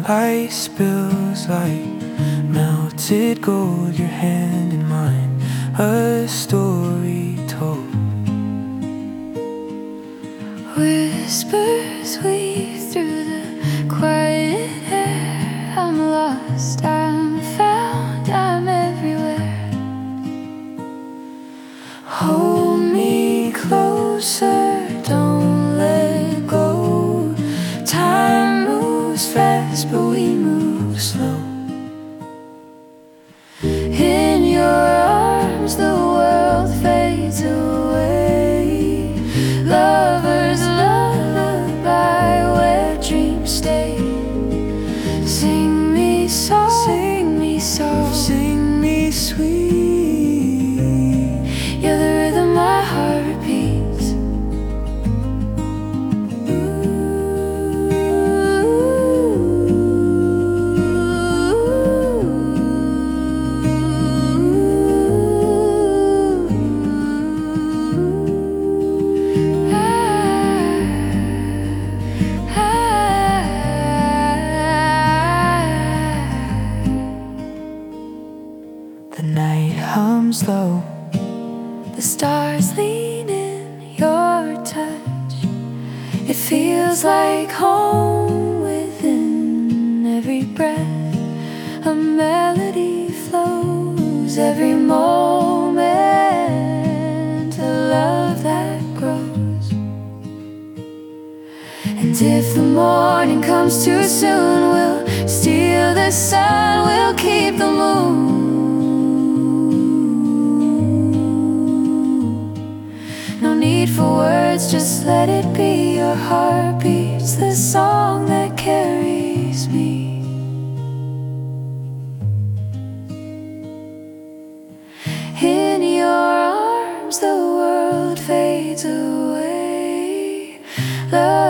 Ice spills like melted gold, your hand in mine, a story told. Whispers weave through the quiet air. I'm lost, I'm found, I'm everywhere. Hold me closer, don't let go. Time moves fast, but we move slow. In your arms the world fades away. Lovers lullaby where dreams stay. Sing me soft, sing me soft, Sing me sweet. you're the rhythm my heart repeats. The night hums low, The stars lean in your touch. It feels like home within every breath. A melody flows every moment, a love that grows. And if the morning comes too soon, we'll steal the sun, we'll keep the moon. No need for words, just let it be. Your heart beats the song that carries me. In your arms the world fades away. Love